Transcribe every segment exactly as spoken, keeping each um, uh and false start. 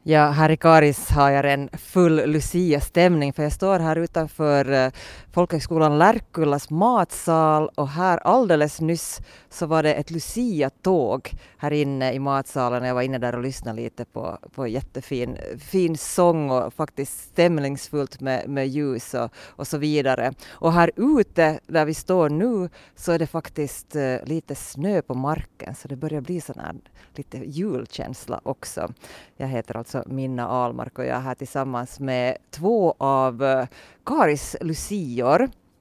Ja, här i Karis har jag en full Lucia-stämning för jag står här utanför eh, Folkhögskolan Lärkullas matsal och här alldeles nyss så var det ett Lucia-tåg här inne i matsalen. Jag var inne där och lyssnade lite på, på jättefin fin sång och faktiskt stämningsfullt med, med ljus och, och så vidare. Och här ute där vi står nu så är det faktiskt eh, lite snö på marken så det börjar bli sån här lite julkänsla också. Jag heter alltså Minna Ahlmark och jag är här tillsammans med två av uh, Karis lucior,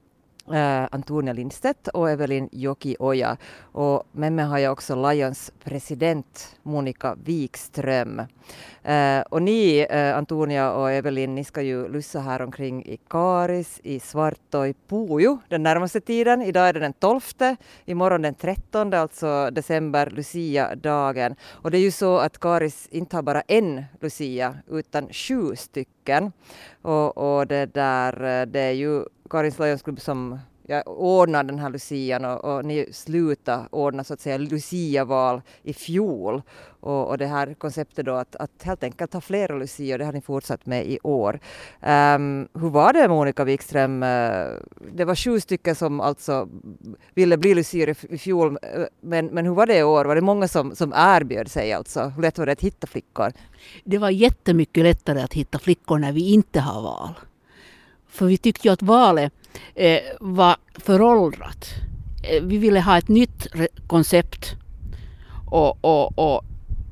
uh, Antonia Lindstedt och Evelin Jokioja. Och med mig har jag också Lions president Monica Wikström. Uh, och ni, uh, Antonia och Evelin, ni ska ju lussa här omkring i Karis, i Svartå, i Pujo den närmaste tiden. Idag är det den tolfte, imorgon den trettonde, alltså december, Lucia-dagen. Och det är ju så att Karis inte har bara en Lucia utan sju stycken. Och, och det där, det är ju Karis Lions-klubb som jag ordnar den här Lucian och, och ni slutade ordna så att säga Lucia-val i fjol. Och, och det här konceptet då att, att helt enkelt ha flera Lucia, det har ni fortsatt med i år. Um, hur var det, Monica Wikström? Uh, det var sju stycken som alltså ville bli Lucia i, i fjol, uh, men, men hur var det i år? Var det många som, som erbjöd sig alltså? Hur lätt var det att hitta flickor? Det var jättemycket lättare att hitta flickor när vi inte har val. För vi tyckte ju att valet eh, var föråldrat. Eh, vi ville ha ett nytt re- koncept. Och, och, och,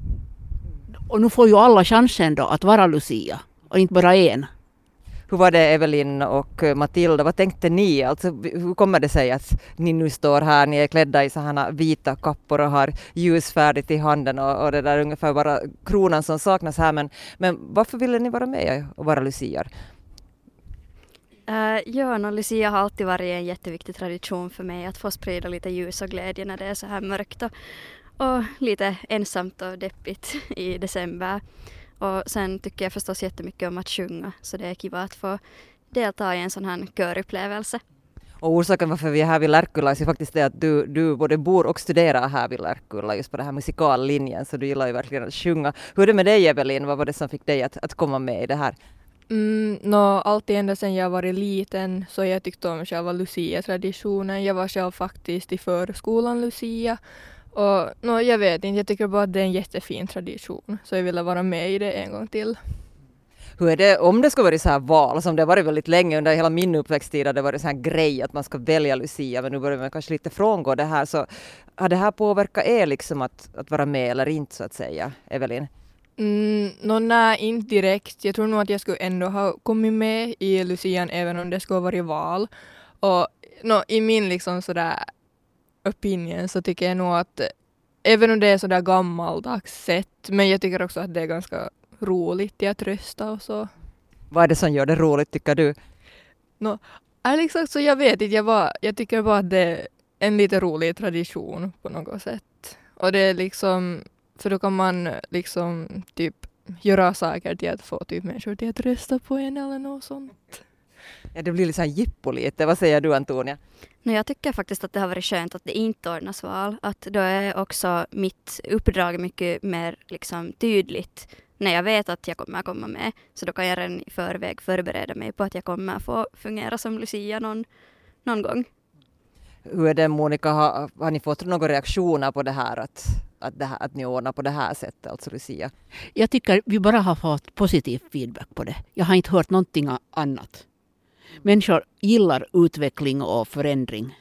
och nu får ju alla chansen då att vara Lucia. Och inte bara en. Hur var det, Evelin och Matilda? Vad tänkte ni? Alltså, hur kommer det sig att ni nu står här, ni är klädda i sådana vita kappor och har ljus färdigt i handen och, och det där ungefär bara kronan som saknas här. Men, men varför ville ni vara med och vara lucior? Uh, ja, no, Lucia har alltid varit en jätteviktig tradition för mig att få sprida lite ljus och glädje när det är så här mörkt och, och lite ensamt och deppigt i december. Och sen tycker jag förstås jättemycket om att sjunga, så det är kiva att få delta i en sån här körupplevelse. Och orsaken varför vi är här vid Lärkulla är faktiskt det att du, du både bor och studerar här vid Lärkulla just på den här musikallinjen, så du gillar ju verkligen att sjunga. Hur är det med dig, Evelin? Vad var det som fick dig att, att komma med i det här? Mm, no, alltid ända sedan jag var liten så jag tyckte om själva Lucia-traditionen. Jag var själv faktiskt i förskolan Lucia. Och no, jag vet inte, jag tycker bara att det är en jättefin tradition. Så jag ville vara med i det en gång till. Hur är det, om det ska vara så här val, som det har varit väldigt länge under hela min uppväxttid, det var det så här grej att man ska välja Lucia, men nu börjar man kanske lite frångå det här. Så har det här påverkat er liksom att, att vara med eller inte, så att säga, Evelin? Mm, no, nej, inte direkt. Jag tror nog att jag skulle ändå ha kommit med i Lucian även om det skulle ha varit val. Och no, i min liksom sådär opinion så tycker jag nog att även om det är sådär gammaldags sätt, men jag tycker också att det är ganska roligt att rösta och så. Vad är det som gör det roligt, tycker du? No, ärligt sagt så jag vet inte, jag, bara, jag tycker bara att det är en lite rolig tradition på något sätt. Och det är liksom, för då kan man liksom typ göra saker till att få typ människor till att rösta på en eller något sånt. Ja, det blir liksom jippo lite. Vad säger du, Antonia? No, jag tycker faktiskt att det har varit skönt att det inte ordnas val. Att då är också mitt uppdrag mycket mer liksom tydligt när jag vet att jag kommer att komma med. Så då kan jag redan i förväg förbereda mig på att jag kommer att få fungera som Lucia någon, någon gång. Hur är det, Monica? Har, har ni fått några reaktioner på det här att, att, det här, att ni ordnar på det här sättet, alltså Lucia? Jag tycker vi bara har fått positiv feedback på det. Jag har inte hört någonting annat. Människor gillar utveckling och förändring.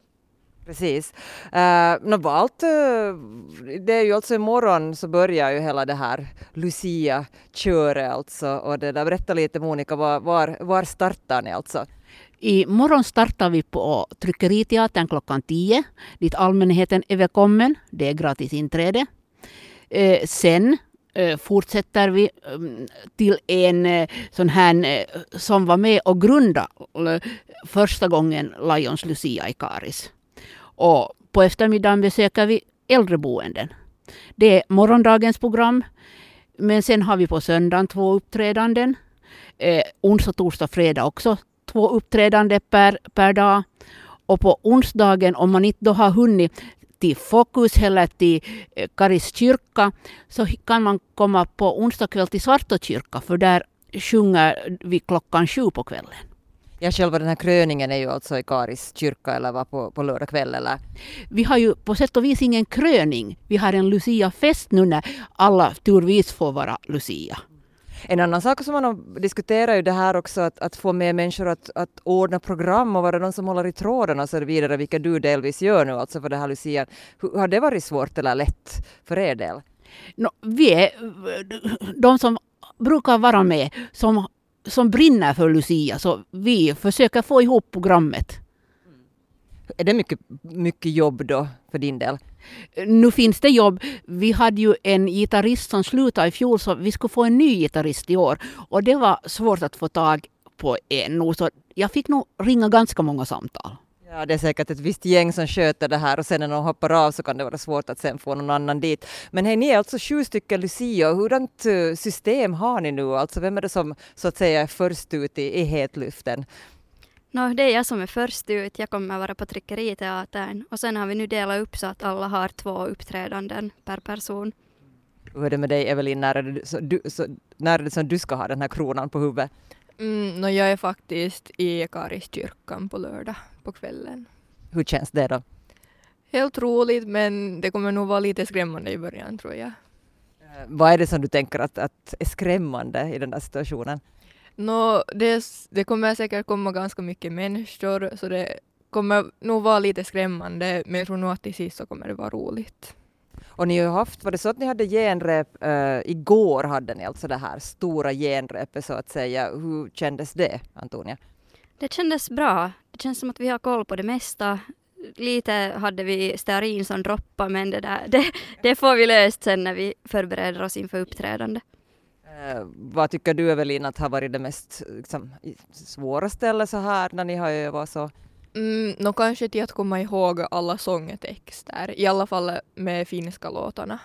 Precis. Uh, no, allt, uh, det är ju alltså imorgon så börjar ju hela det här Lucia-köret alltså. Och det där, berätta lite, Monica, var, var, var startar ni alltså? I morgon startar vi på Tryckeriteatern klockan tio, dit allmänheten är välkommen. Det är gratis inträde. Eh, sen eh, fortsätter vi eh, till en eh, sån här eh, som var med och grunda eh, första gången Lions Lucia i Karis. Och på eftermiddagen besöker vi äldreboenden. Det är morgondagens program. Men sen har vi på söndagen två uppträdanden. Eh, onsdag, torsdag, fredag också. Två uppträdande per, per dag. Och på onsdagen, om man inte då har hunnit till Fokus eller till eh, Karis kyrka, så kan man komma på onsdag kväll till Svartå kyrka, för där sjunger vi klockan sju på kvällen. Ja, själva den här kröningen är ju alltså i Karis kyrka eller var på, på lördag kväll eller? Vi har ju på sätt och vis ingen kröning. Vi har en Lucia-fest nu när alla turvis får vara Lucia. En annan sak som man har diskuterat är ju det här också att, att få med människor att, att ordna program och vara de som håller i tråden och så vidare, vilka du delvis gör nu alltså för det här Lucia. Hur, har det varit svårt eller lätt för er del? No, vi är de som brukar vara med, som, som brinner för Lucia, så vi försöker få ihop programmet. Är det mycket, mycket jobb då för din del? Nu finns det jobb. Vi hade ju en gitarrist som slutade i fjol, så vi skulle få en ny gitarrist i år. Och det var svårt att få tag på en. Så jag fick nog ringa ganska många samtal. Ja, det är säkert ett visst gäng som sköter det här och sen när de hoppar av så kan det vara svårt att sen få någon annan dit. Men hej, ni är alltså sju stycken Lucia. Hurdant system har ni nu? Alltså vem är det som så att säga är först ut i, i hetluften? No, det är jag som är först ut. Jag kommer vara på Tryckeriteatern. Och sen har vi nu delat upp så att alla har två uppträdanden per person. Hur är det med dig, Evelin? När är det, så, du, så, när är det som du ska ha den här kronan på huvudet? Mm, no, jag är faktiskt i Karis kyrkan på lördag på kvällen. Hur känns det då? Helt roligt, men det kommer nog vara lite skrämmande i början, tror jag. Eh, vad är det som du tänker att, att är skrämmande i den där situationen? No, det, det kommer säkert komma ganska mycket människor, så det kommer nog vara lite skrämmande, men jag tror nog att till sist så kommer det vara roligt. Och ni har haft, var det så att ni hade genrep, uh, igår hade ni alltså det här stora genrepet så att säga. Hur kändes det, Antonia? Det kändes bra. Det känns som att vi har koll på det mesta. Lite hade vi stearin som droppade, men det, där, det, det får vi löst sen när vi förbereder oss inför uppträdande. Uh, vad tycker du, Evelin, att har varit det mest liksom, svåraste eller så här när ni har övat så? Mm, no, kanske till att komma ihåg alla sångetexter, i alla fall med finska låtarna.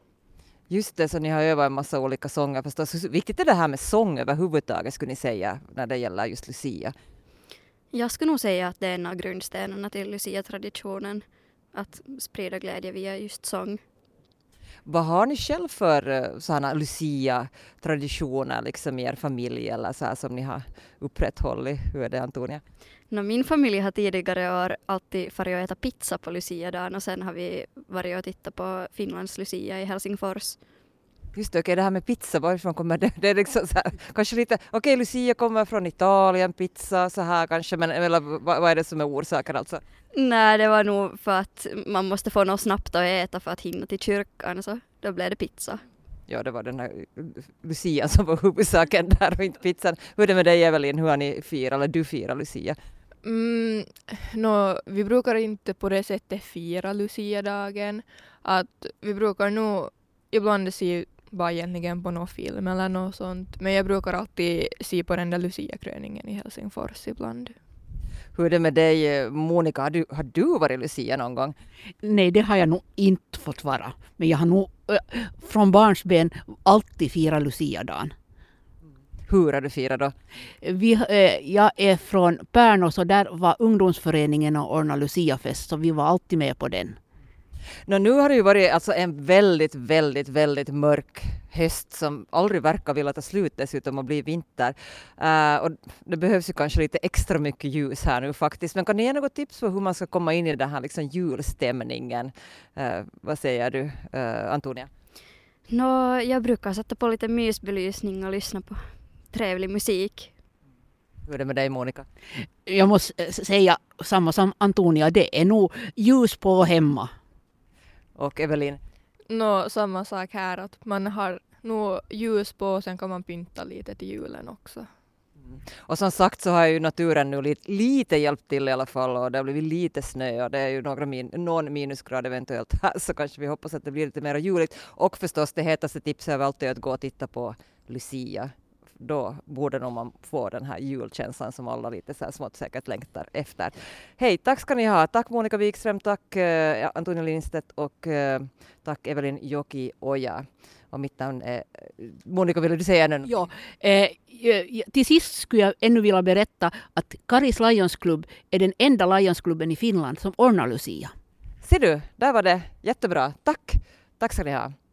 Just det, så ni har övat en massa olika sånger förstås. Hur viktigt är det här med sång överhuvudtaget skulle ni säga när det gäller just Lucia? Jag skulle nog säga att det är en av grundstenarna till Lucia-traditionen. Att sprida glädje via just sång. Vad har ni själv för sådana Lucia-traditioner liksom i er familj eller så här som ni har upprätthållit? Hur är det, Antonia? No, min familj har tidigare år alltid farit och äta pizza på Lucia-dagen och sen har vi varit och tittat på Finlands Lucia i Helsingfors. Just det, okej, okay, det här med pizza, varifrån kommer det? Det är liksom så här, kanske lite, okej, okay, Lucia kommer från Italien, pizza så här kanske, men eller, vad, vad är det som är orsaken alltså? Nej, det var nog för att man måste få något snabbt att äta för att hinna till kyrkan, så då blev det pizza. Ja, det var den här Lucia som var huvudsaken där och inte pizzan. Hur är det med dig, Evelin? Hur har ni firat, eller du firar Lucia? Mm, no, vi brukar inte på det sättet fira Lucia-dagen. Att vi brukar nog ibland se bara egentligen på någon film eller något sånt. Men jag brukar alltid se på den där Lucia-kröningen i Helsingfors ibland. Hur är det med dig, Monica? Har du, har du varit Lucia någon gång? Nej, det har jag nog inte fått vara. Men jag har nog äh, från barnsben alltid firat Lucia-dagen. Hur har du firat då? Vi, äh, jag är från Pärnu, så där var ungdomsföreningen och ordnade Lucia-fest, så vi var alltid med på den. Nå, nu har det ju varit alltså en väldigt, väldigt, väldigt mörk höst som aldrig verkar vilja ta slut dessutom och bli vinter. Uh, och det behövs ju kanske lite extra mycket ljus här nu faktiskt. Men kan ni ge något tips på hur man ska komma in i den här liksom julstämningen? Uh, vad säger du, uh, Antonia? Nå, jag brukar sätta på lite mysbelysning och lyssna på trevlig musik. Hur är det med dig, Monica? Jag måste säga samma som Antonia, det är nog ljus på hemma. Och Evelin? No, samma sak här, att man har nog ljus på och sen kan man pynta lite till julen också. Mm. Och som sagt så har ju naturen nu lite, lite hjälpt till i alla fall och det har blivit lite snö och det är ju några min, någon minusgrad eventuellt här så kanske vi hoppas att det blir lite mer juligt. Och förstås det hetaste tipset är alltid att gå och titta på Lucia. Då borde nog man få den här julkänslan som alla lite så här smått säkert längtar efter. Hej, tack ska ni ha. Tack Monica Wikström, tack uh, Antonia Lindstedt och uh, tack Evelin Jokioja. Och mitt namn är... Monica, vill du säga något? Ja, eh, till sist skulle jag ännu vilja berätta att Karis Lions Club är den enda Lions-klubben i Finland som ordnar Lucia. Ser du, där var det jättebra. Tack. Tack ska ni ha.